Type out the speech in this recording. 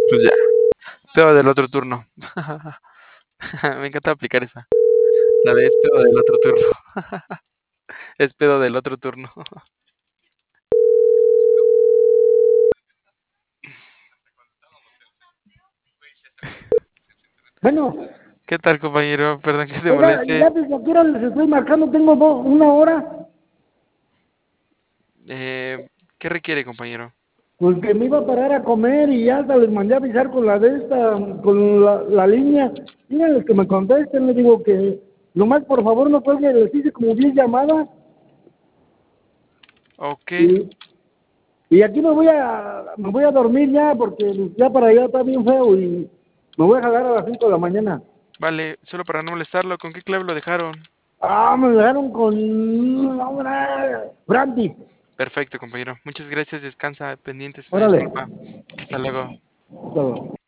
Pues ya, pedo del otro turno. Me encanta aplicar esa. La de es pedo del otro turno. Es pedo del otro turno. Bueno, ¿Qué tal, compañero? Perdón que te oiga, moleste. ya desde aquí ahora les estoy marcando, tengo una hora, ¿Qué requiere, compañero? pues que me iba a parar a comer y ya hasta les mandé a avisar con la de esta, con la línea. Díganles que me contesten, le digo que nomás por favor no cuelgue, les hice como 10 llamadas Ok, y, y aquí me voy a dormir ya porque ya para allá está bien feo y me voy a jalar a las 5 de la mañana. vale, solo para no molestarlo, ¿con qué clave lo dejaron? Ah, me dejaron con una brandy. Perfecto, compañero. Muchas gracias, descansa, pendientes, una Órale. disculpa. Hasta luego. Todo.